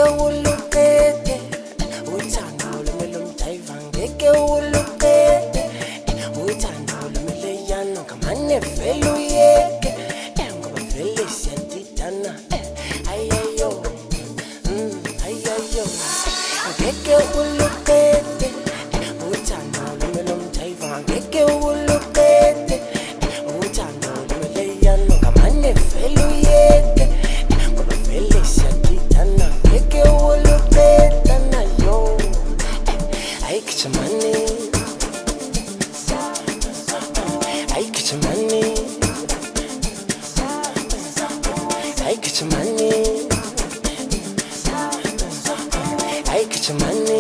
uluqede uthando lumele umjayiva ngeke uluqede uthando lumele yana ngamane vele uyeke ngoba vele siyadidana ayayo ayayo ngeke uluqede uthando lumele umjayiva ngeke uluqede uthando lumele yana ngamane vele uyeke ngoba vele siyadidana ngeke uluqede nayo ay kichmani ay kichmani ay kichmani ay kichmani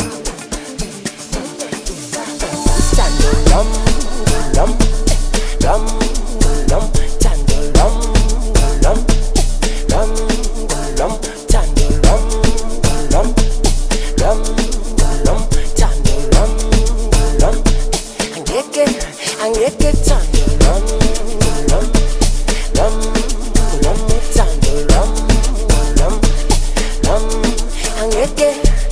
tando lam lam lam lam tando lam lam lam lam tando lam lam lam lam tando lam lam angeke tando lam lam lam lam tando lam lam lam angeke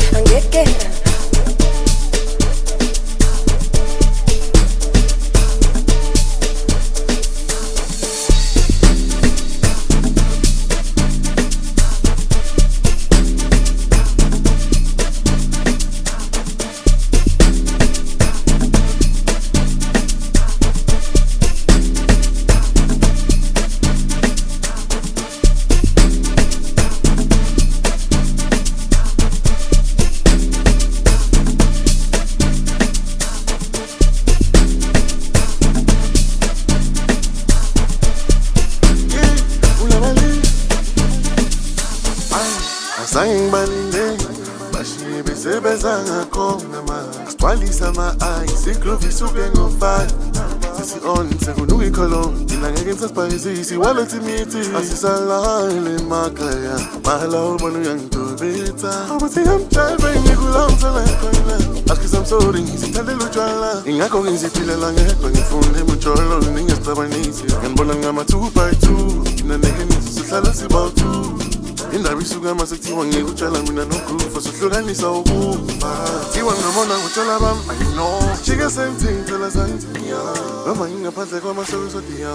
Sangbalinde bashibe sebezanga khona ma Squalisa ma eyes ikluvi suke ngofana Sisi on sekunuki colon Dina ngeke ngisasipayisisi wallet imithi Asisalahile emakhaya Mahala ubona uyangidubitsa Ubuthi ngamjayive ngikulawuthela khona Askis I'm sorry ngizithandela utshwala Ingakho ngiziphilela ngedwa ngifunde mujolo Ningesicabanisi Nganibona ngama-2x2 Dina ngeke ngizisuhlala sibawu-2 Indaba isuka masekuthiwa ngikutshala mina nokufa sohlukanisa ukufa Thiwa ngabona ngutshela bami I know Jike same thing phela sayithi Noma ngingaphandle kwamasoko sodiya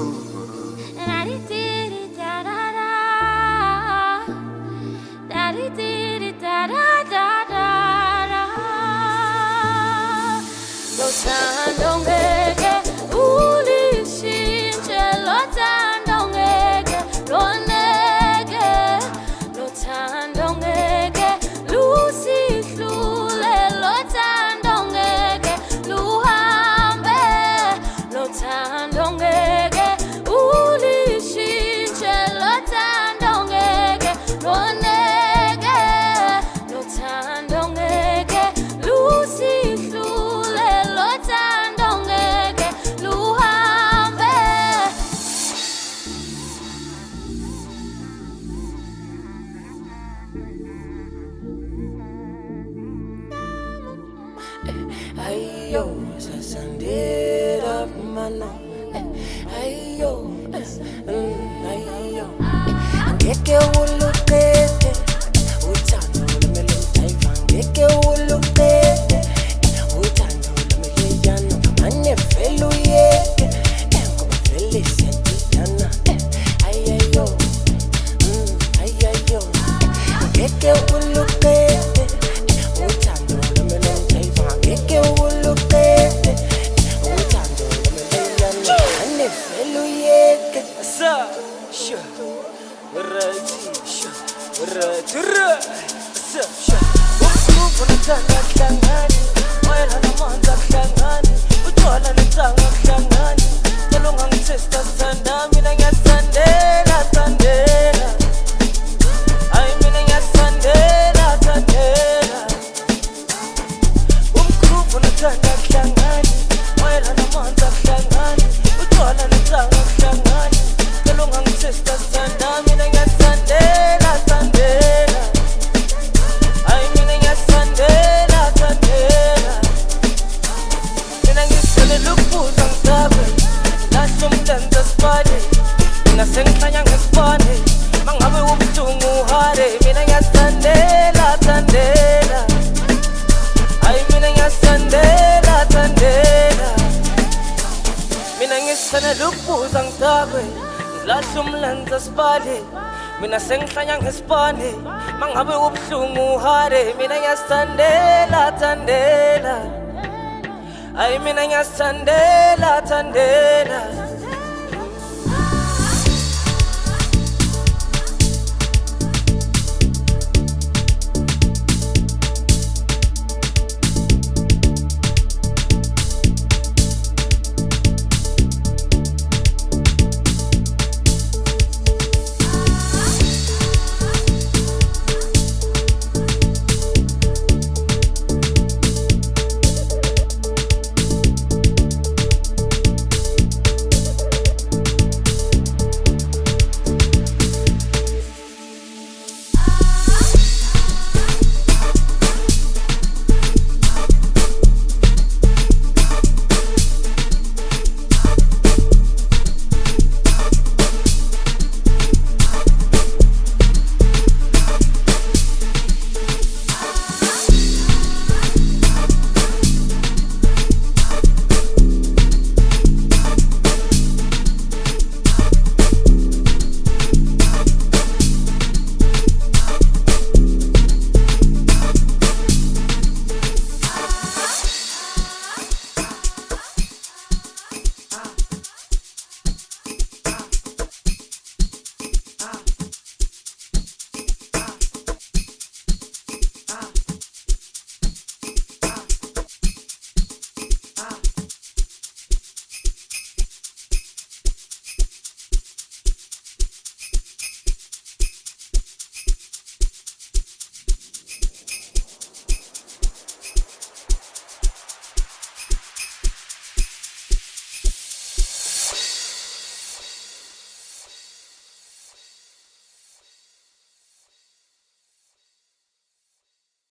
Lothando ngeke ulishintshe lothando ngeke loneke lothando ngeke lusihlule lothando ngeke luhambe lothando ngeke ulishintshe lothando ngeke loneke lothando ngeke lusihlule lothando ngeke luhambe ayo sasandera mano ayo ayo ngeke uluqede uthando lumele umjayiva ngeke uluqede uthando lumele yana ngamane vele uyeke ngoba vele siyadidana ayayo ayayo ngeke uluqede uthando lumele umjayiva ngeke uluqede uthando lumele yana ngamane vele uyeke Mina ngisana ukubuza ngidakwe ngilahla umlenze sibale mina sengihlanya ngesipane mangabe ubhlungu uhare mina ngiyasithandela thandela ay mina ngiyasithandela thandela